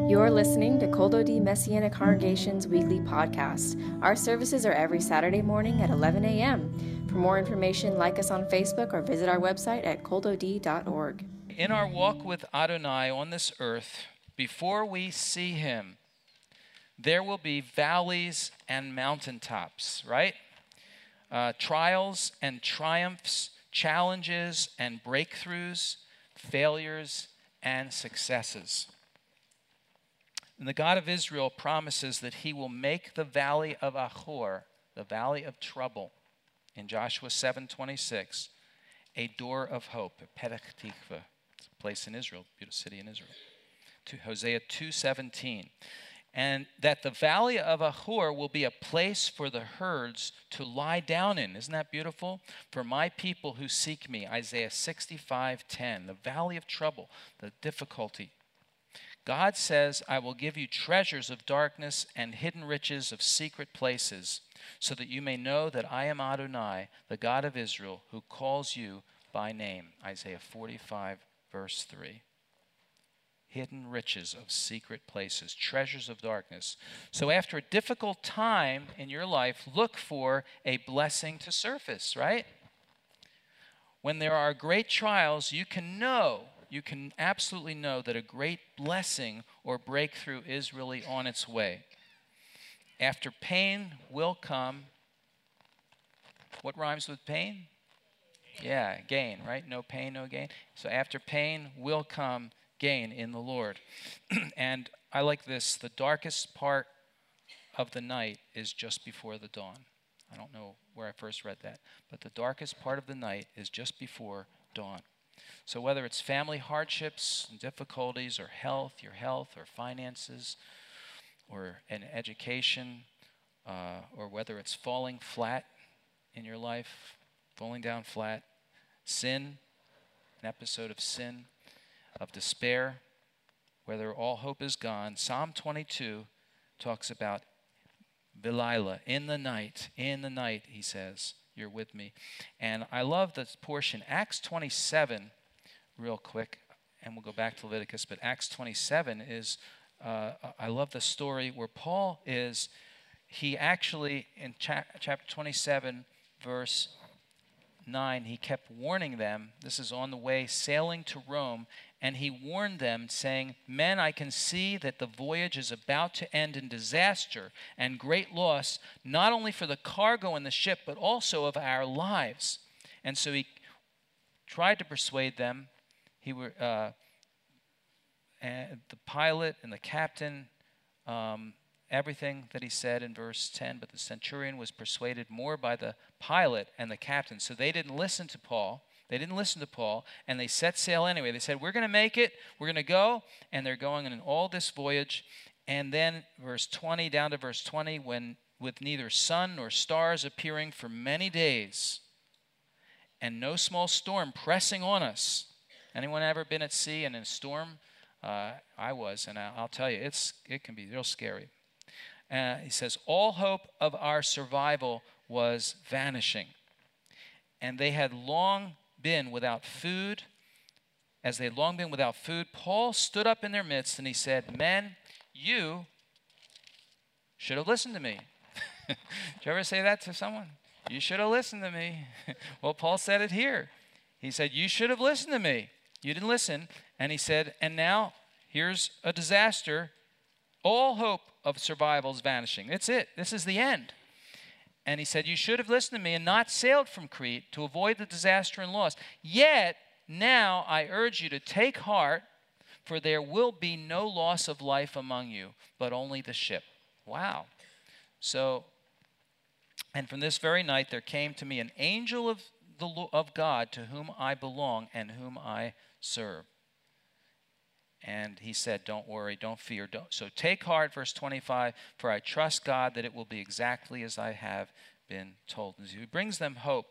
You're listening to Kol Dodi Messianic Congregation's weekly podcast. Our services are every Saturday morning at 11 a.m. For more information, like us on Facebook or visit our website at koldodi.org. In our walk with Adonai on this earth, before we see him, there will be valleys and mountaintops, right? Trials and triumphs, challenges and breakthroughs, failures and successes. And the God of Israel promises that he will make the valley of Achor, the valley of trouble, in Joshua 7:26, a door of hope, Petach Tikva. It's a place in Israel, beautiful city in Israel. To Hosea 2:17. And that the valley of Achor will be a place for the herds to lie down in. Isn't that beautiful? For my people who seek me, Isaiah 65:10. The valley of trouble, the difficulty. God says, I will give you treasures of darkness and hidden riches of secret places, so that you may know that I am Adonai, the God of Israel, who calls you by name. Isaiah 45, verse 3. Hidden riches of secret places, treasures of darkness. So after a difficult time in your life, look for a blessing to surface, right? When there are great trials, you can absolutely know that a great blessing or breakthrough is really on its way. After pain will come, what rhymes with pain? Yeah, gain, right? No pain, no gain. So after pain will come gain in the Lord. And I like this, the darkest part of the night is just before the dawn. I don't know where I first read that, but the darkest part of the night is just before dawn. So whether it's family hardships and difficulties, or your health, or finances, or an education, or whether it's falling flat in your life, falling down flat, sin, an episode of sin, of despair, whether all hope is gone, Psalm 22 talks about Vilila, in the night, he says, you're with me. And I love this portion, Acts 27, real quick, and we'll go back to Leviticus, but Acts 27 is, I love the story where Paul is, he actually, in chapter 27, verse 9, he kept warning them, this is on the way sailing to Rome, and he warned them, saying, men, I can see that the voyage is about to end in disaster and great loss, not only for the cargo and the ship, but also of our lives. And so he tried to persuade them. And the pilot and the captain, everything that he said in verse 10, but the centurion was persuaded more by the pilot and the captain. So they didn't listen to Paul. And they set sail anyway. They said, we're going to make it. We're going to go. And they're going on all this voyage. And then verse 20, down to verse 20, when with neither sun nor stars appearing for many days, and no small storm pressing on us. Anyone ever been at sea and in a storm? I was, and I'll tell you, it can be real scary. He says, all hope of our survival was vanishing. And they had long been without food. As they had long been without food, Paul stood up in their midst and he said, men, you should have listened to me. Did you ever say that to someone? You should have listened to me. Well, Paul said it here. He said, you should have listened to me. You didn't listen. And he said, and now here's a disaster. All hope of survival is vanishing. That's it. This is the end. And he said, you should have listened to me and not sailed from Crete to avoid the disaster and loss. Yet, now I urge you to take heart, for there will be no loss of life among you, but only the ship. Wow. So, and from this very night there came to me an angel of God to whom I belong and whom I serve. And he said, don't worry, don't fear. So take heart, verse 25, for I trust God that it will be exactly as I have been told. And he brings them hope,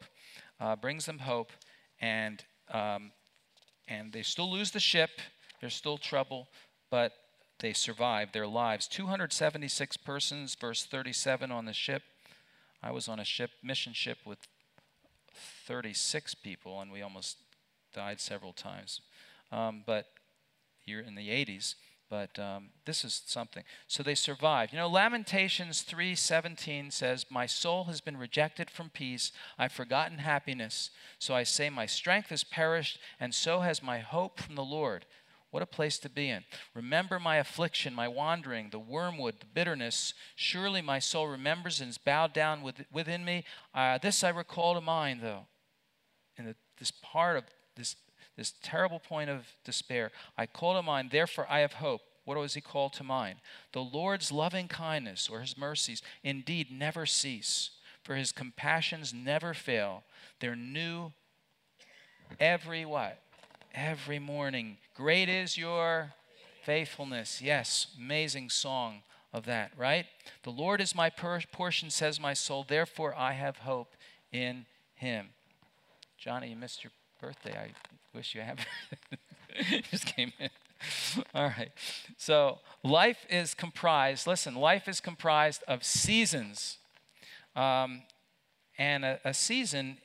and they still lose the ship. There's still trouble, but they survive their lives. 276 persons, verse 37 on the ship. I was on a mission ship with 36 people, and we almost died several times. But here in the 80s, But this is something. So they survived. You know, Lamentations 3:17 says, "My soul has been rejected from peace. I've forgotten happiness. So I say, my strength has perished, and so has my hope from the Lord." What a place to be in. "Remember my affliction, my wandering, the wormwood, the bitterness. Surely my soul remembers and is bowed down within me. This I recall to mind," though. In this part of this terrible point of despair, "I call to mind, therefore I have hope." What does he call to mind? "The Lord's loving kindness," or his mercies, "indeed never cease, for his compassions never fail. They're new every what? Every morning. Great is your faithfulness." Yes, amazing song of that, right? "The Lord is my portion," says my soul, "therefore I have hope in him." Johnny, you missed your birthday. I wish you had. Just came in. All right. So life is comprised of seasons. And a season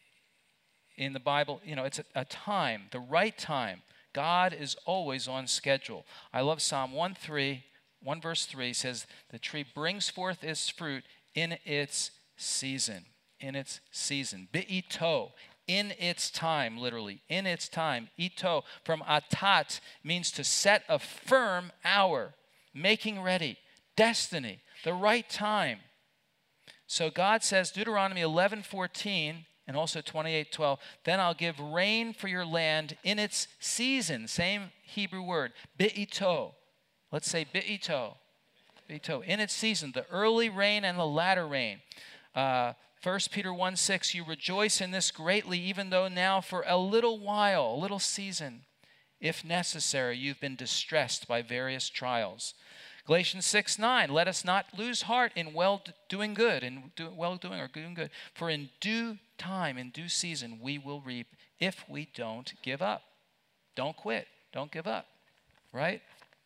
in the Bible, you know, it's a time, the right time. God is always on schedule. I love Psalm 1 verse 3 says, "The tree brings forth its fruit in its season." In its season. Bi'ito. In its time, literally, in its time. Ito, from atat, means to set a firm hour, making ready, destiny, the right time. So God says, Deuteronomy 11:14, and also 28:12, "Then I'll give rain for your land in its season." Same Hebrew word, bi'ito. Let's say bi'ito. Bi'ito, in its season, the early rain and the latter rain. 1 Peter 1:6, "You rejoice in this greatly, even though now for a little while," a little season, "if necessary, you've been distressed by various trials." Galatians 6:9, "Let us not lose heart in doing good, for in due time, in due season, we will reap if we don't give up." Don't quit. Don't give up. Right?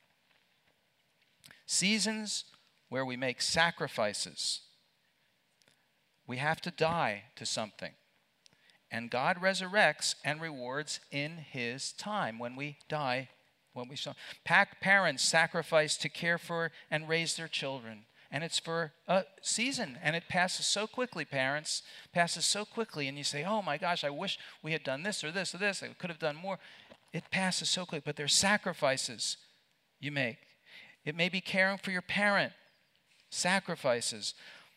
Seasons where we make sacrifices. We have to die to something. And God resurrects and rewards in his time when we die. Parents sacrifice to care for and raise their children. And it's for a season. And it passes so quickly, parents. Passes so quickly. And you say, "Oh my gosh, I wish we had done this or this or this. I could have done more." It passes so quickly. But there's sacrifices you make. It may be caring for your parent. Sacrifices.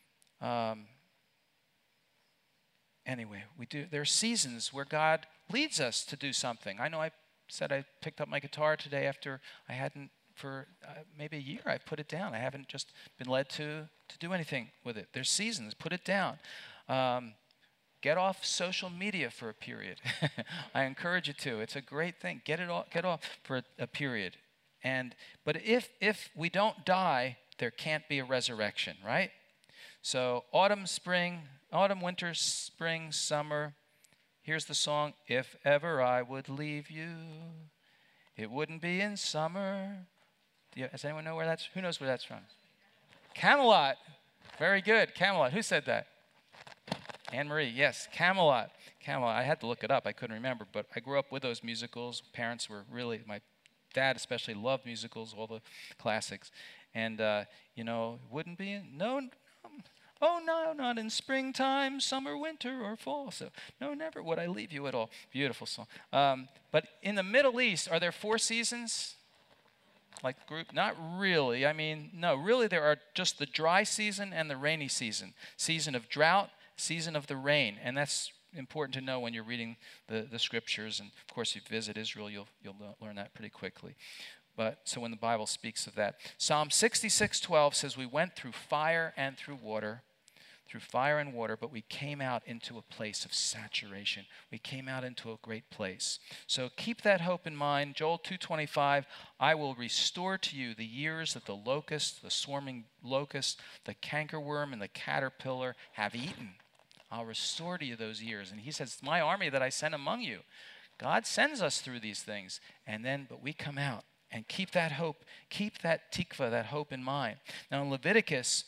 Anyway, there are seasons where God leads us to do something. I know I said I picked up my guitar today after I hadn't for maybe a year. I put it down. I haven't just been led to do anything with it. There's seasons. Put it down. Get off social media for a period. I encourage you to. It's a great thing. Get off for a period. But if we don't die, there can't be a resurrection, right? So autumn, winter, spring, summer. Here's the song, "If ever I would leave you, it wouldn't be in summer." Does anyone know who knows where that's from? Camelot. Very good, Camelot. Who said that? Anne Marie, yes, Camelot. I had to look it up. I couldn't remember, but I grew up with those musicals. Parents were my dad especially loved musicals, all the classics. And, wouldn't be "Oh, no, not in springtime, summer, winter, or fall. So, no, never would I leave you at all." Beautiful song. But in the Middle East, are there 4 seasons? Like group? Not really. I mean, no, really there are just the dry season and the rainy season. Season of drought, season of the rain. And that's important to know when you're reading the scriptures. And, of course, if you visit Israel, you'll learn that pretty quickly. But so when the Bible speaks of that. Psalm 66:12 says, "We went through fire and through water, but we came out into a place of saturation." We came out into a great place. So keep that hope in mind. Joel 2:25, "I will restore to you the years that the locust, the swarming locust, the cankerworm, and the caterpillar have eaten. I'll restore to you those years." And he says, "It's my army that I send among you." God sends us through these things. But we come out. And keep that hope, keep that tikva, that hope in mind. Now in Leviticus,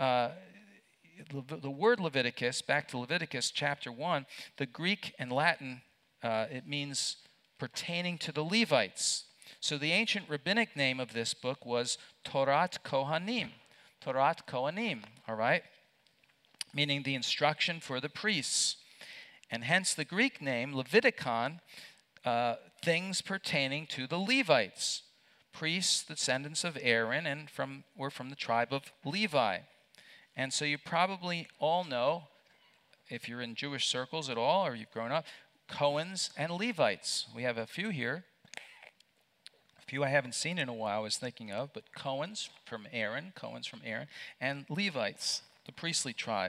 the word Leviticus, back to Leviticus chapter 1, the Greek and Latin, it means pertaining to the Levites. So the ancient rabbinic name of this book was Torat Kohanim. Torat Kohanim, all right? Meaning the instruction for the priests. And hence the Greek name, Leviticon, things pertaining to the Levites. Priests, descendants of Aaron, and were from the tribe of Levi. And so you probably all know, if you're in Jewish circles at all, or you've grown up, Cohens and Levites. We have a few here. A few I haven't seen in a while I was thinking of, but Cohens from Aaron, and Levites, the priestly tribe.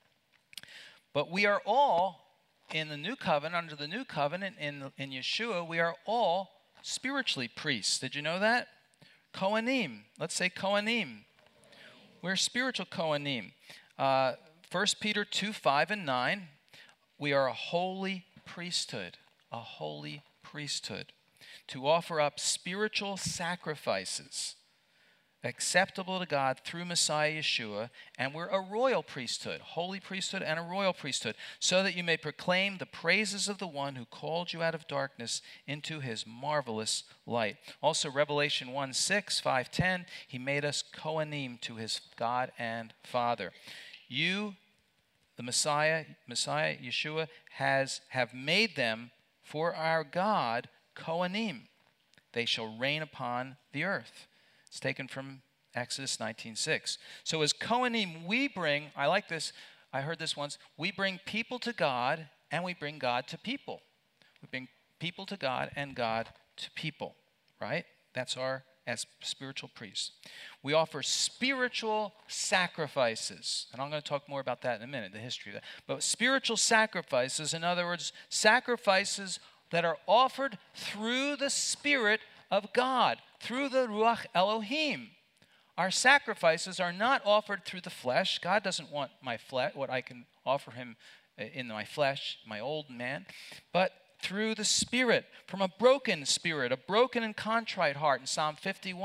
But we are all in the new covenant, under the new covenant in Yeshua, we are all spiritually priests. Did you know that? Kohanim. Let's say Kohanim. We're spiritual Kohanim. 1 Peter 2, 5, and 9. We are a holy priesthood. A holy priesthood. To offer up spiritual sacrifices acceptable to God through Messiah Yeshua, and we're a royal priesthood, holy priesthood and a royal priesthood, so that you may proclaim the praises of the one who called you out of darkness into his marvelous light. Also Revelation 1, 6, 5, 10, he made us Kohanim to his God and Father. You, the Messiah Yeshua, have made them for our God Kohanim. They shall reign upon the earth. It's taken from Exodus 19:6. So as Kohanim, we bring, I like this, I heard this once, we bring people to God and we bring God to people. We bring people to God and God to people, right? That's as spiritual priests. We offer spiritual sacrifices, and I'm going to talk more about that in a minute, the history of that. But spiritual sacrifices, in other words, sacrifices that are offered through the Spirit of God, through the Ruach Elohim. Our sacrifices are not offered through the flesh. God doesn't want my flesh, what I can offer him in my flesh, my old man, but through the Spirit, from a broken spirit, a broken and contrite heart. In Psalm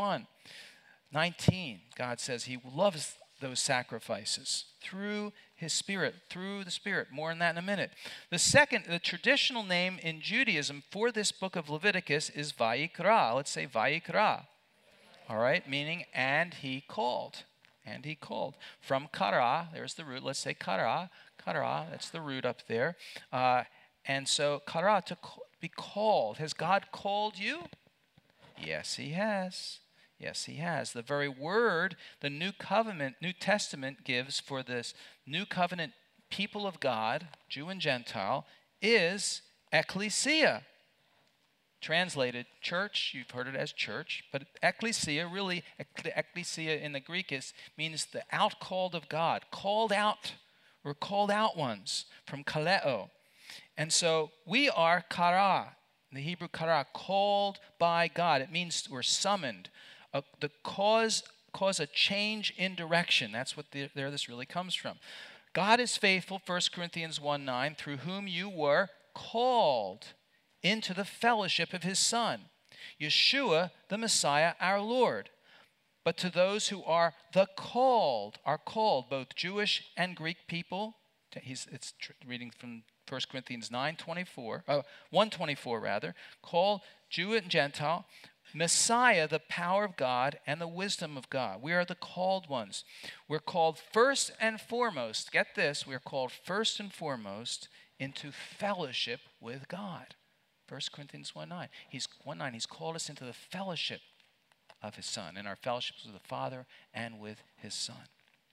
51:19, God says he loves those sacrifices through his Spirit, through the Spirit. More on that in a minute. The traditional name in Judaism for this book of Leviticus is Vayikra. Let's say Vayikra. All right, meaning, and he called. And he called. From Kara, there's the root. Let's say Kara. Kara, that's the root up there. And so Kara, to be called. Has God called you? Yes, he has. Yes, he has. The very word the New Testament gives for this New Covenant people of God, Jew and Gentile, is ecclesia. Translated church, you've heard it as church, but ecclesia, really, ecclesia in the Greek means the outcalled of God, called out, or called out ones, from kaleo. And so we are kara, the Hebrew kara, called by God. It means we're summoned. The cause a change in direction. That's what this really comes from. God is faithful, 1 Corinthians 1:9, through whom you were called into the fellowship of his Son, Yeshua, the Messiah, our Lord. But to those who are called, both Jewish and Greek people, it's reading from 1 Corinthians 1:24 rather, called Jew and Gentile, Messiah, the power of God and the wisdom of God. We are the called ones. We're called first and foremost, get this, we're called first and foremost into fellowship with God. 1 Corinthians 1:9. He's called us into the fellowship of his Son, and our fellowships with the Father and with his Son.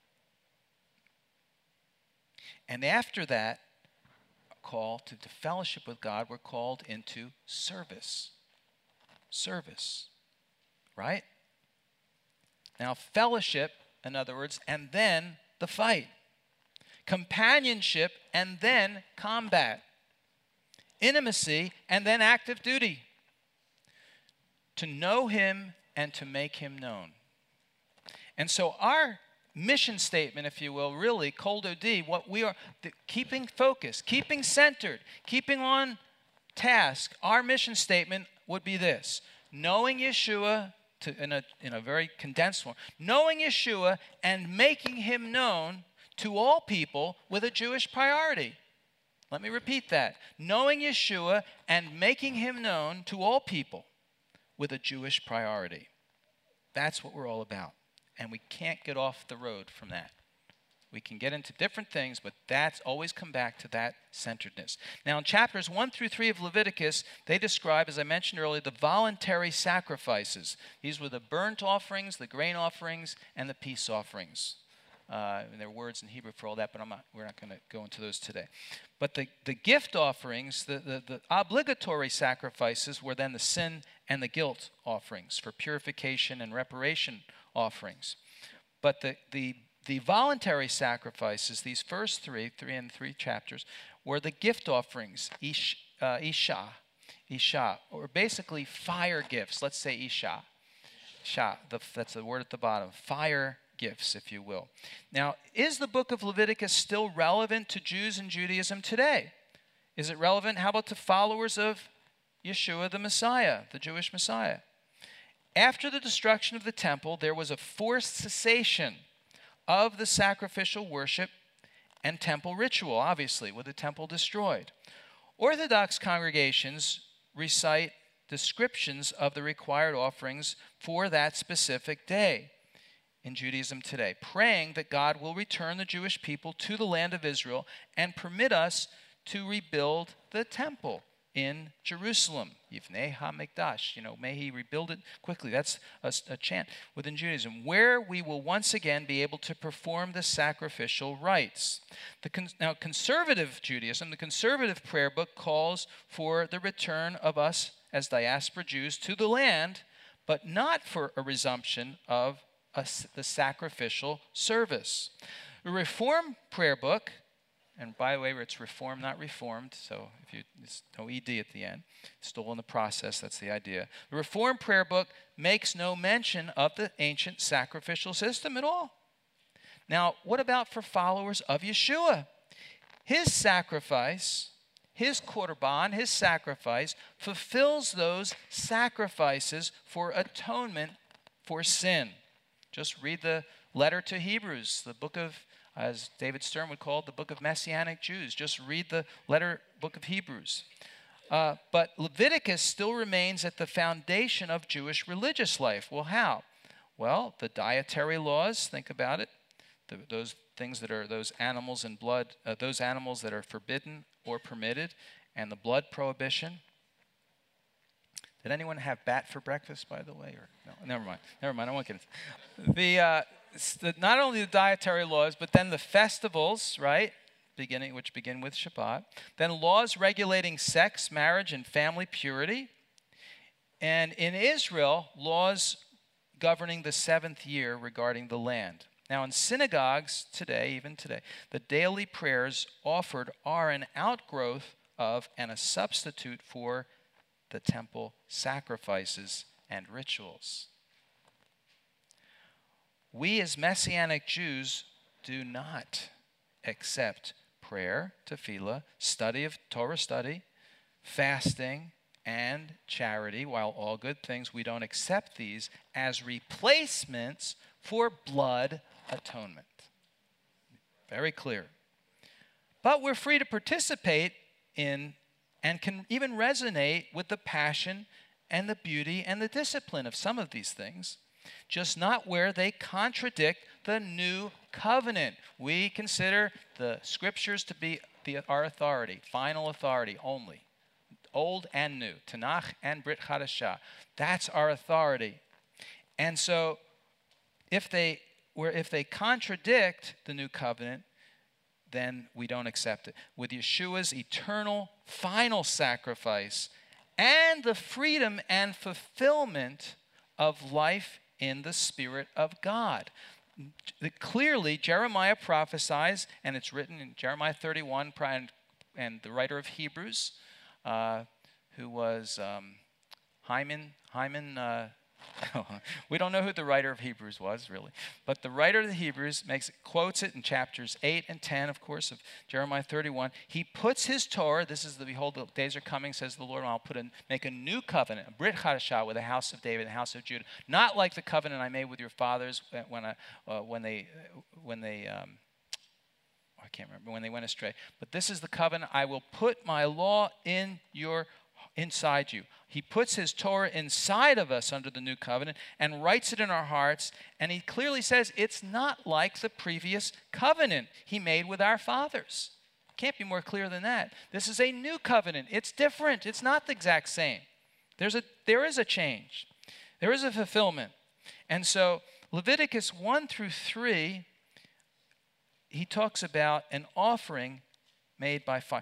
And after that call to the fellowship with God, we're called into service. Service, right? Now, fellowship, in other words, and then the fight. Companionship, and then combat. Intimacy, and then active duty. To know him and to make him known. And so our mission statement, if you will, really, Kol Dodi, what we are, keeping focused, keeping centered, keeping on task, our mission statement would be this: knowing Yeshua, in a very condensed form, knowing Yeshua and making him known to all people with a Jewish priority. Let me repeat that. Knowing Yeshua and making him known to all people with a Jewish priority. That's what we're all about. And we can't get off the road from that. We can get into different things, but that's always come back to that centeredness. Now, in chapters 1 through 3 of Leviticus, they describe, as I mentioned earlier, the voluntary sacrifices. These were the burnt offerings, the grain offerings, and the peace offerings. And there are words in Hebrew for all that, but we're not going to go into those today. But the gift offerings, the obligatory sacrifices, were then the sin and the guilt offerings for purification and reparation offerings. But the voluntary sacrifices, these first three chapters, were the gift offerings, Isha, or basically fire gifts. Let's say Isha. That's the word at the bottom. Fire gifts, if you will. Now, is the book of Leviticus still relevant to Jews and Judaism today? Is it relevant? How about to followers of Yeshua the Messiah, the Jewish Messiah? After the destruction of the temple, there was a forced cessation of the sacrificial worship and temple ritual, obviously, with the temple destroyed. Orthodox congregations recite descriptions of the required offerings for that specific day in Judaism today, praying that God will return the Jewish people to the land of Israel and permit us to rebuild the temple in Jerusalem. Yivnei HaMikdash, may he rebuild it quickly. That's a chant within Judaism, where we will once again be able to perform the sacrificial rites. Now, conservative Judaism, the conservative prayer book, calls for the return of us as diaspora Jews to the land, but not for a resumption of the sacrificial service. The Reform prayer book, and by the way, it's Reformed, not Reformed, so it's no ED at the end. Still in the process, that's the idea. The Reformed prayer book makes no mention of the ancient sacrificial system at all. Now, what about for followers of Yeshua? His sacrifice, his korban, his sacrifice, fulfills those sacrifices for atonement for sin. Just read the letter to Hebrews, the book of, as David Stern would call it, the book of Messianic Jews. Just read the book of Hebrews. But Leviticus still remains at the foundation of Jewish religious life. Well, how? Well, the dietary laws, think about it. Those things that are those animals and blood, those animals that are forbidden or permitted, and the blood prohibition. Did anyone have bat for breakfast, by the way? Or no? Never mind. I won't get into it. Not only the dietary laws, but then the festivals, right? Which begin with Shabbat. Then laws regulating sex, marriage, and family purity. And in Israel, laws governing the 7th year regarding the land. Now, in synagogues today, even today, the daily prayers offered are an outgrowth of and a substitute for the temple sacrifices and rituals. We as Messianic Jews do not accept prayer, tefillah, study of Torah study, fasting, and charity. While all good things, we don't accept these as replacements for blood atonement. Very clear. But we're free to participate in and can even resonate with the passion and the beauty and the discipline of some of these things, just not where they contradict the new covenant. We consider the scriptures to be our authority, final authority only, old and new, Tanakh and Brit Hadashah. That's our authority. And so if they contradict the new covenant, then we don't accept it. With Yeshua's eternal final sacrifice and the freedom and fulfillment of life in the Spirit of God. Clearly, Jeremiah prophesies, and it's written in Jeremiah 31, and the writer of Hebrews, who was Hyman, we don't know who the writer of Hebrews was, really. But the writer of the Hebrews quotes it in chapters 8 and 10, of course, of Jeremiah 31. He puts his Torah, this is the behold, the days are coming, says the Lord, and I'll make a new covenant, a Brit Hadashah, with the house of David and the house of Judah. Not like the covenant I made with your fathers when they went astray. But this is the covenant. I will put my law in inside you. He puts his Torah inside of us under the new covenant and writes it in our hearts. And he clearly says it's not like the previous covenant he made with our fathers. Can't be more clear than that. This is a new covenant. It's different. It's not the exact same. There is a change. There is a fulfillment. And so Leviticus 1 through 3, he talks about an offering made by fire.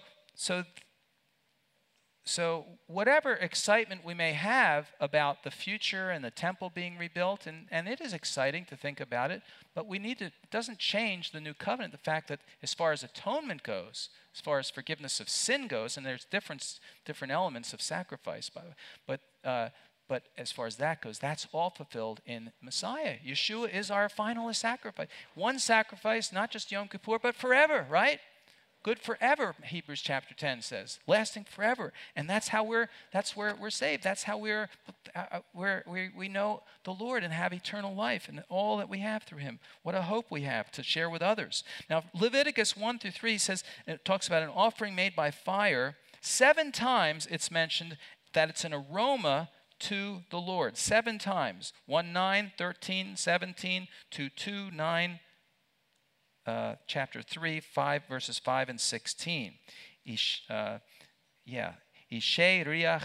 So whatever excitement we may have about the future and the temple being rebuilt, and it is exciting to think about it, but it doesn't change the new covenant, the fact that as far as atonement goes, as far as forgiveness of sin goes, and there's different elements of sacrifice, but as far as that goes, that's all fulfilled in Messiah. Yeshua is our final sacrifice. One sacrifice, not just Yom Kippur, but forever, right? Good forever, Hebrews chapter 10 says, lasting forever. And that's where we're saved. That's how we know the Lord and have eternal life and all that we have through him. What a hope we have to share with others. Now, Leviticus 1 through 3 says, it talks about an offering made by fire. 7 times it's mentioned that it's an aroma to the Lord. 7 times. 1, 9, 13, 17, 2, 9, chapter 3, 5, verses 5 and 16. Ishei riach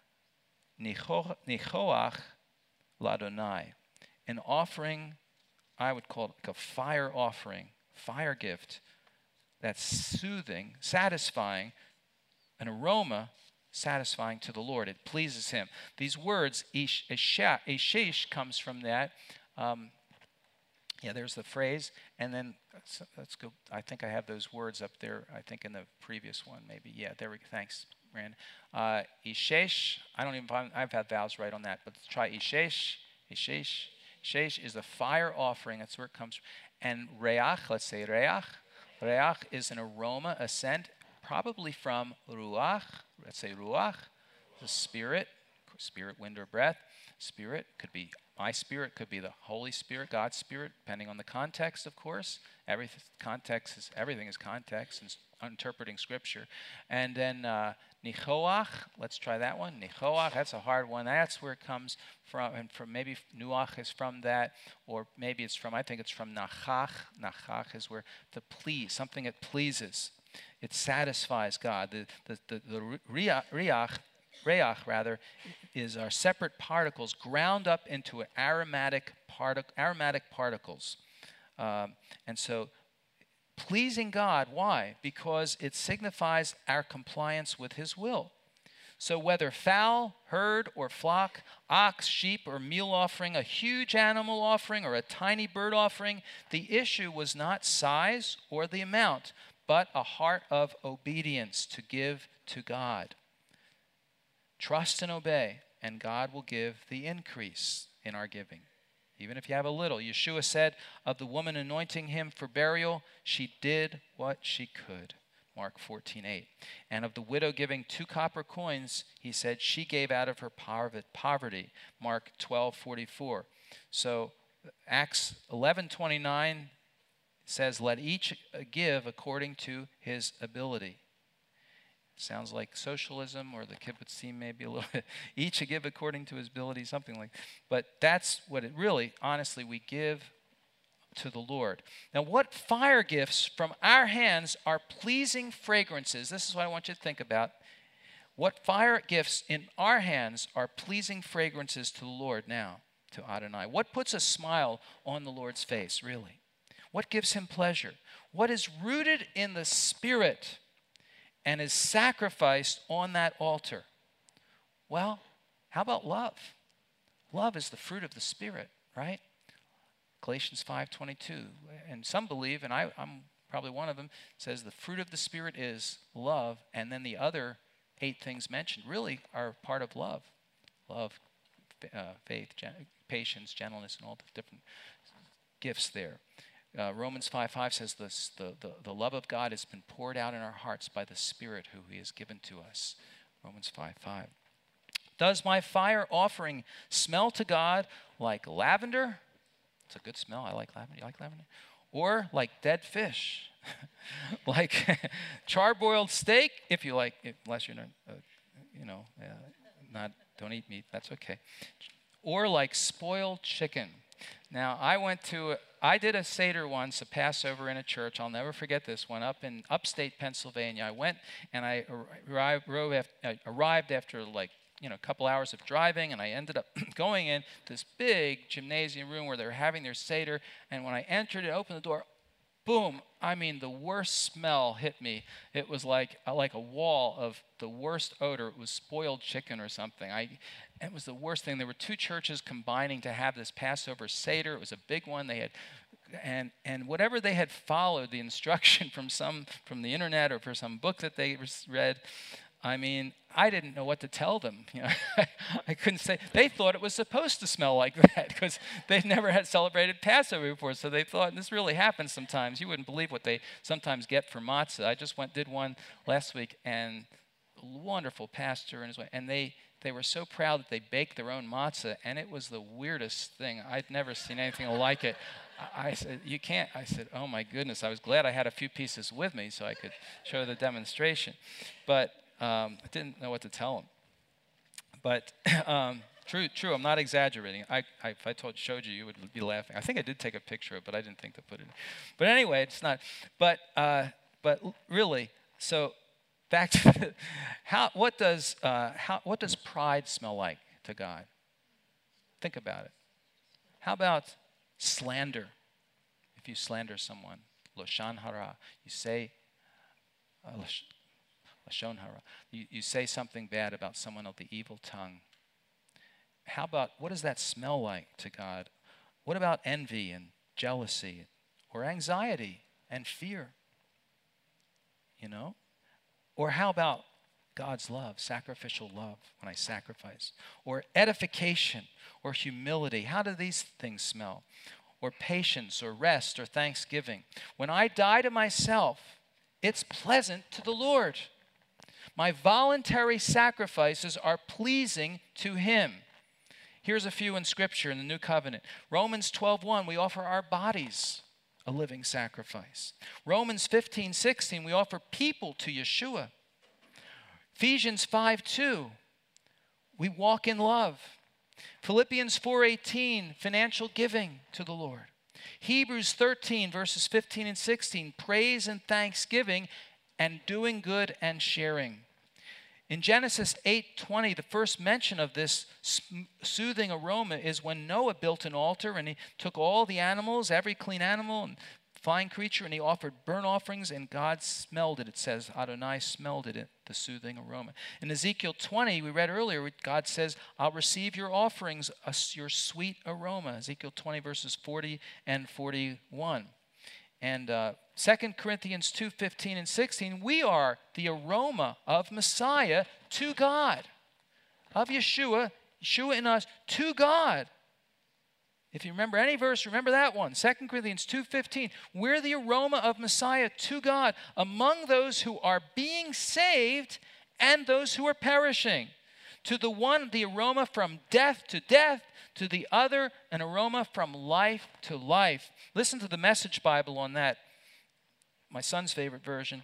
nichoach ladonai. An offering, I would call it like a fire offering, fire gift that's soothing, satisfying, an aroma satisfying to the Lord. It pleases him. These words, eshesh, comes from that. There's the phrase, and then let's go. I think I have those words up there. I think in the previous one, maybe. Yeah, there we go. Thanks, Rand. Ishesh. I've had vowels right on that, but let's try ishesh. Ishesh. Ishesh is a fire offering. That's where it comes from. And reach. Let's say reach. Reach is an aroma, a scent, probably from ruach. Let's say ruach, the spirit, wind, or breath. Spirit could be my spirit, could be the Holy Spirit, God's Spirit, depending on the context, of course. Everything is context and interpreting Scripture. And then nichoach, let's try that one. Nichoach, that's a hard one. That's where it comes from. And from maybe nuach is from that, or maybe I think it's from nachach. Nachach is where to please, something that pleases. It satisfies God. The reach, is our separate particles ground up into aromatic particles. And so pleasing God, why? Because it signifies our compliance with his will. So whether fowl, herd, or flock, ox, sheep, or meal offering, a huge animal offering, or a tiny bird offering, the issue was not size or the amount, but a heart of obedience to give to God. Trust and obey, and God will give the increase in our giving. Even if you have a little. Yeshua said of the woman anointing him for burial, she did what she could. Mark 14:8. And of the widow giving 2 copper coins, he said she gave out of her poverty. Mark 12:44. So Acts 11:29 says, let each give according to his ability. Sounds like socialism or the kibbutzim maybe a little bit. Each give according to his ability, something like. But that's what it really, honestly, we give to the Lord. Now, what fire gifts from our hands are pleasing fragrances? This is what I want you to think about. What fire gifts in our hands are pleasing fragrances to the Lord now, to Adonai? What puts a smile on the Lord's face, really? What gives him pleasure? What is rooted in the Spirit and is sacrificed on that altar? Well, how about love? Love is the fruit of the Spirit, right? Galatians 5:22. And some believe, and I'm probably one of them, says the fruit of the Spirit is love, and then the other 8 things mentioned really are part of love. Love, faith, patience, gentleness, and all the different gifts there. Romans 5:5 says this, the love of God has been poured out in our hearts by the Spirit who he has given to us. Romans 5:5. Does my fire offering smell to God like lavender? It's a good smell. I like lavender. You like lavender? Or like dead fish? Like charbroiled steak, if you like, unless you're don't eat meat. That's okay. Or like spoiled chicken. Now, I did a Seder once, a Passover in a church. I'll never forget this one, up in upstate Pennsylvania. I went and I arrived after a couple hours of driving, and I ended up going in this big gymnasium room where they were having their Seder. And when I entered it, opened the door, boom, the worst smell hit me. It was like a wall of the worst odor. It was spoiled chicken or something. It was the worst thing. There were two churches combining to have this Passover Seder. It was a big one. They had, and whatever they had followed, the instruction from the internet or for some book that they read, I didn't know what to tell them. I couldn't say. They thought it was supposed to smell like that because they'd never had celebrated Passover before. So they thought, and this really happens sometimes. You wouldn't believe what they sometimes get for matzah. I just did one last week, and a wonderful pastor and his wife, and they were so proud that they baked their own matzah, and it was the weirdest thing. I'd never seen anything like it. I said, you can't. I said, oh my goodness. I was glad I had a few pieces with me so I could show the demonstration. But I didn't know what to tell them. But true, I'm not exaggerating. If I showed you, you would be laughing. I think I did take a picture of it, but I didn't think to put it in. But anyway, it's not. But really, so back to what does pride smell like to God? Think about it. How about slander? If you slander someone, loshan hara, you say lashon hara, you say something bad about someone with the evil tongue. What does that smell like to God? What about envy and jealousy or anxiety and fear? Or how about God's love, sacrificial love when I sacrifice? Or edification or humility? How do these things smell? Or patience or rest or thanksgiving? When I die to myself, it's pleasant to the Lord. My voluntary sacrifices are pleasing to Him. Here's a few in Scripture in the New Covenant. Romans 12:1, we offer our bodies a living sacrifice. Romans 15:16, we offer people to Yeshua. Ephesians 5:2, we walk in love. Philippians 4:18, financial giving to the Lord. Hebrews 13, verses 15 and 16, praise and thanksgiving and doing good and sharing. In Genesis 8:20, the first mention of this soothing aroma is when Noah built an altar and he took all the animals, every clean animal and fine creature, and he offered burnt offerings, and God smelled it. It says Adonai smelled it, the soothing aroma. In Ezekiel 20, we read earlier, God says, I'll receive your offerings, your sweet aroma. Ezekiel 20, verses 40 and 41. And 2 Corinthians 2:15 and 16, we are the aroma of Messiah to God. Of Yeshua in us, to God. If you remember any verse, remember that one. 2 Corinthians 2:15, we're the aroma of Messiah to God among those who are being saved and those who are perishing. To the one, the aroma from death to death. To the other, an aroma from life to life. Listen to the Message Bible on that. My son's favorite version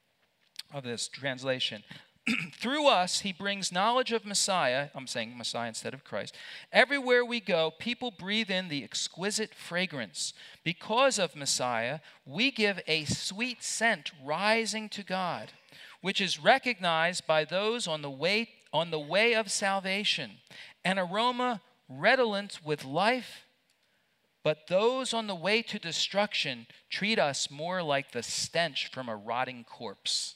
of this translation. Through us, he brings knowledge of Messiah. I'm saying Messiah instead of Christ. Everywhere we go, people breathe in the exquisite fragrance. Because of Messiah, we give a sweet scent rising to God, which is recognized by those on the way of salvation. An aroma redolent with life, but those on the way to destruction treat us more like the stench from a rotting corpse.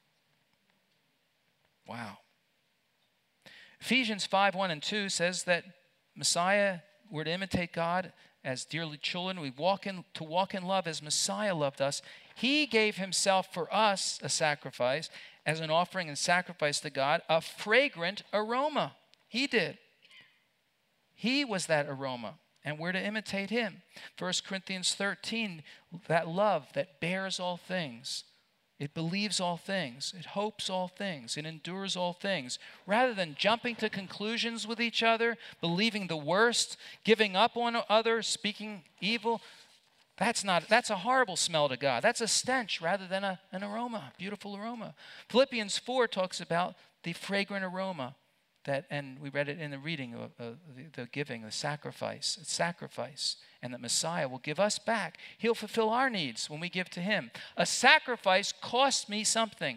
Wow. Ephesians 5:1 and 2 says that Messiah, we're to imitate God as dearly children. We walk in love as Messiah loved us. He gave himself for us a sacrifice, as an offering and sacrifice to God, a fragrant aroma. He did. He was that aroma, and we're to imitate him. 1 Corinthians 13, that love that bears all things. It believes all things. It hopes all things. It endures all things. Rather than jumping to conclusions with each other, believing the worst, giving up on others, speaking evil, that's a horrible smell to God. That's a stench rather than an aroma, beautiful aroma. Philippians 4 talks about the fragrant aroma that, and we read it in the reading of the giving, the sacrifice. It's sacrifice. And that Messiah will give us back. He'll fulfill our needs when we give to him. A sacrifice cost me something.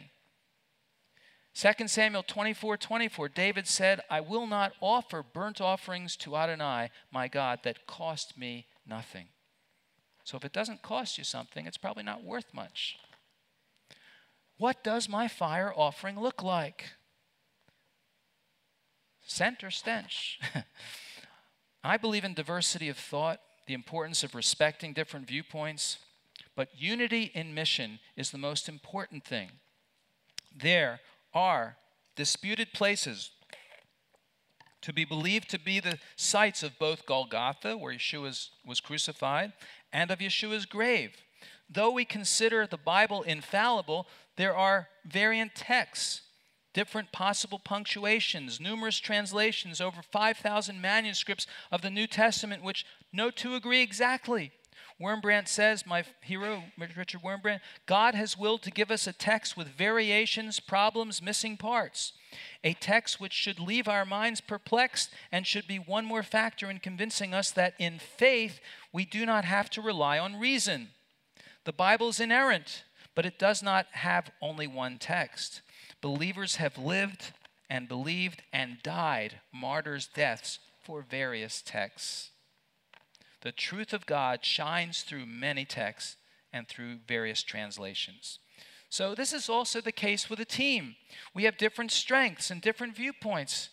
2 Samuel 24:24, David said, I will not offer burnt offerings to Adonai, my God, that cost me nothing. So if it doesn't cost you something, it's probably not worth much. What does my fire offering look like? Scent or stench? I believe in diversity of thought, the importance of respecting different viewpoints, but unity in mission is the most important thing. There are disputed places to be believed to be the sites of both Golgotha, where Yeshua was crucified, and of Yeshua's grave. Though we consider the Bible infallible, there are variant texts, different possible punctuations, numerous translations, over 5,000 manuscripts of the New Testament, which no two agree exactly. Wurmbrand says, my hero, Richard Wurmbrand, God has willed to give us a text with variations, problems, missing parts. A text which should leave our minds perplexed and should be one more factor in convincing us that in faith we do not have to rely on reason. The Bible is inerrant, but it does not have only one text. Believers have lived and believed and died martyrs' deaths for various texts. The truth of God shines through many texts and through various translations. So this is also the case with a team. We have different strengths and different viewpoints.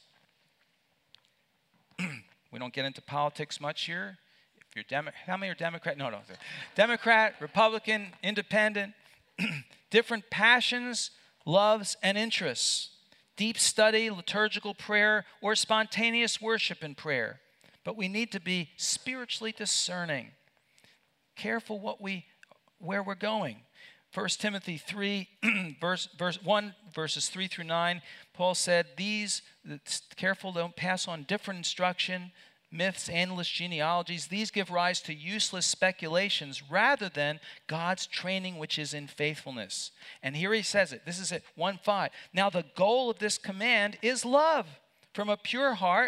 We don't get into politics much here. If you're how many are Democrat? No. Democrat, Republican, Independent. Different passions, loves, and interests. Deep study, liturgical prayer, or spontaneous worship in prayer. But we need to be spiritually discerning, careful where we're going. 1 Timothy 3, verse 1, verses 3 through 9, Paul said, careful, don't pass on different instruction, myths, endless genealogies. These give rise to useless speculations rather than God's training, which is in faithfulness. And here he says it. This is it, 1:5. Now the goal of this command is love from a pure heart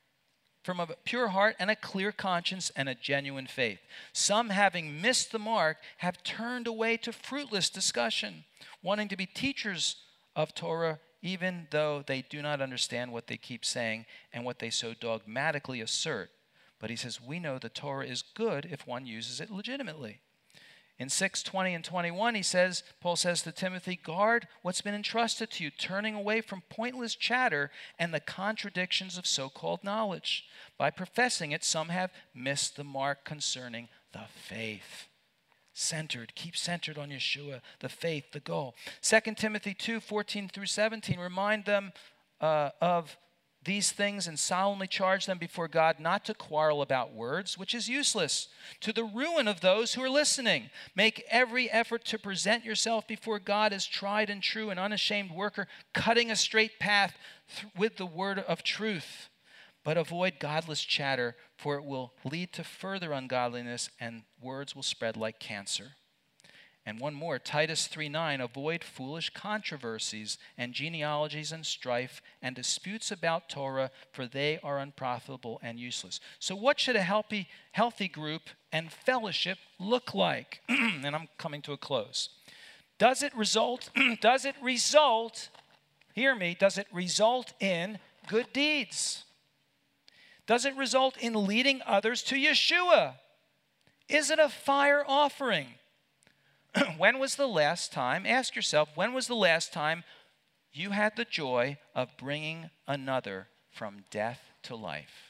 and a clear conscience and a genuine faith. Some, having missed the mark, have turned away to fruitless discussion, wanting to be teachers of Torah, even though they do not understand what they keep saying and what they so dogmatically assert. But he says, we know the Torah is good if one uses it legitimately. In 6:20 and 21, Paul says to Timothy, guard what's been entrusted to you, turning away from pointless chatter and the contradictions of so-called knowledge. By professing it, some have missed the mark concerning the faith. Keep centered on Yeshua, the faith, the goal. 2 Timothy 2:14 through 17, remind them of these things and solemnly charge them before God not to quarrel about words, which is useless, to the ruin of those who are listening. Make every effort to present yourself before God as tried and true and unashamed worker, cutting a straight path with the word of truth. But avoid godless chatter, for it will lead to further ungodliness, and words will spread like cancer. And one more, Titus 3:9, avoid foolish controversies and genealogies and strife and disputes about Torah, for they are unprofitable and useless. So what should a healthy group and fellowship look like? And I'm coming to a close. Does it result in good deeds? Does it result in leading others to Yeshua? Is it a fire offering? When was the last time, ask yourself, when was the last time you had the joy of bringing another from death to life?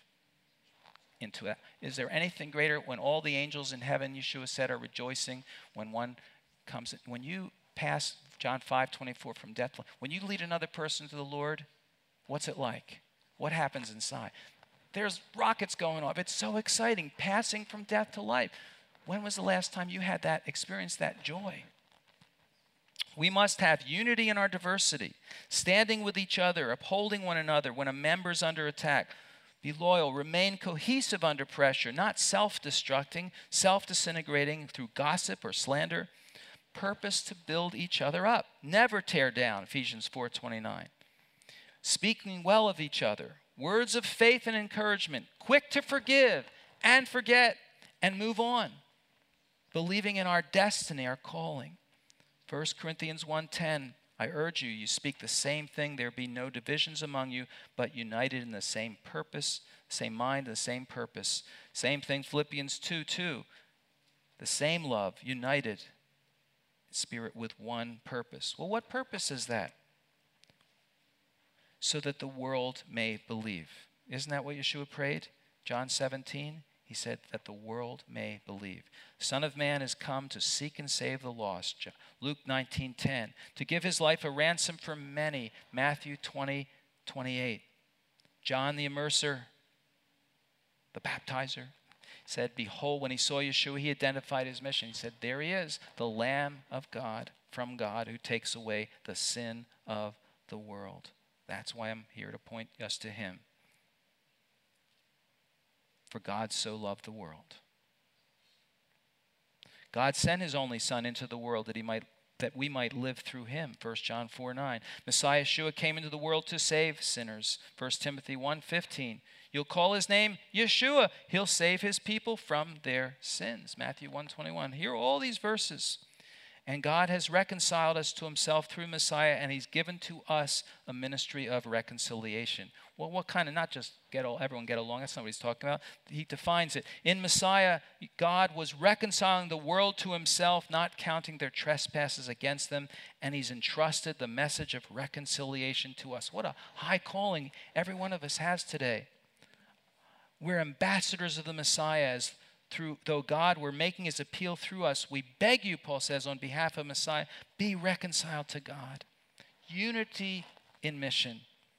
Is there anything greater when all the angels in heaven, Yeshua said, are rejoicing when one comes? When you pass John 5:24 from death to life, when you lead another person to the Lord, what's it like? What happens inside? There's rockets going off. It's so exciting, passing from death to life. When was the last time you had that, experienced that joy? We must have unity in our diversity, standing with each other, upholding one another when a member's under attack. Be loyal, remain cohesive under pressure, not self-destructing, self-disintegrating through gossip or slander. Purpose to build each other up. Never tear down, Ephesians 4:29. speaking well of each other, words of faith and encouragement, quick to forgive and forget and move on, believing in our destiny, our calling. 1 Corinthians 1:10, I urge you, you speak the same thing, there be no divisions among you, but united in the same purpose, same mind, the same purpose. Same thing, Philippians 2:2, the same love, united in spirit with one purpose. Well, what purpose is that? So that the world may believe. Isn't that what Yeshua prayed? John 17, he said that the world may believe. Son of Man has come to seek and save the lost. Luke 19:10, to give his life a ransom for many. Matthew 20:28. John the Immerser, the baptizer, said, behold, when he saw Yeshua, he identified his mission. He said, there he is, the Lamb of God, from God, who takes away the sin of the world. That's why I'm here to point us to him. For God so loved the world. God sent his only Son into the world that we might live through him. 1 John 4:9. Messiah Yeshua came into the world to save sinners. 1 Timothy 1:15. You'll call his name Yeshua. He'll save his people from their sins. Matthew 1:21. Hear all these verses. And God has reconciled us to himself through Messiah, and he's given to us a ministry of reconciliation. Well, what kind of, not just everyone get along, that's not what he's talking about. He defines it. In Messiah, God was reconciling the world to himself, not counting their trespasses against them, and he's entrusted the message of reconciliation to us. What a high calling every one of us has today. We're ambassadors of the Messiah. Though God were making his appeal through us, we beg you, Paul says, on behalf of Messiah, be reconciled to God. Unity in mission.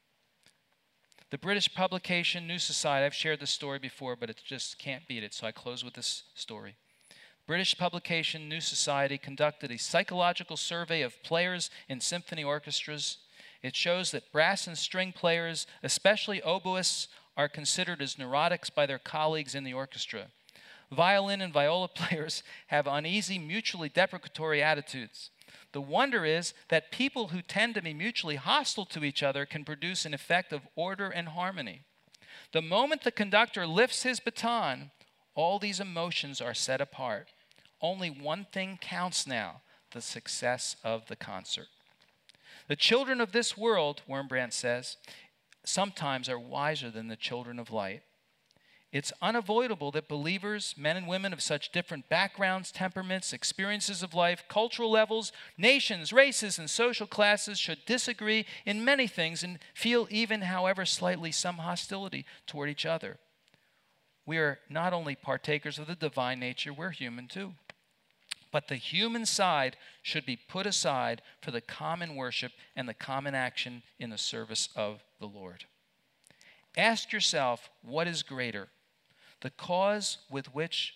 The British publication New Society, I've shared this story before, but it just can't beat it, so I close with this story. British publication New Society conducted a psychological survey of players in symphony orchestras. It shows that brass and string players, especially oboists, are considered as neurotics by their colleagues in the orchestra. Violin and viola players have uneasy, mutually deprecatory attitudes. The wonder is that people who tend to be mutually hostile to each other can produce an effect of order and harmony. The moment the conductor lifts his baton, all these emotions are set apart. Only one thing counts now, the success of the concert. The children of this world, Wurmbrand says, sometimes are wiser than the children of light. It's unavoidable that believers, men and women of such different backgrounds, temperaments, experiences of life, cultural levels, nations, races, and social classes should disagree in many things and feel even, however slightly, some hostility toward each other. We are not only partakers of the divine nature, we're human too. But the human side should be put aside for the common worship and the common action in the service of the Lord. Ask yourself, what is greater? The cause which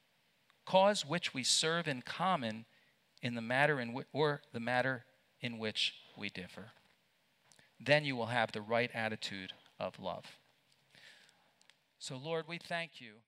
we serve in common in the matter or the matter in which we differ. Then you will have the right attitude of love. So Lord, we thank you.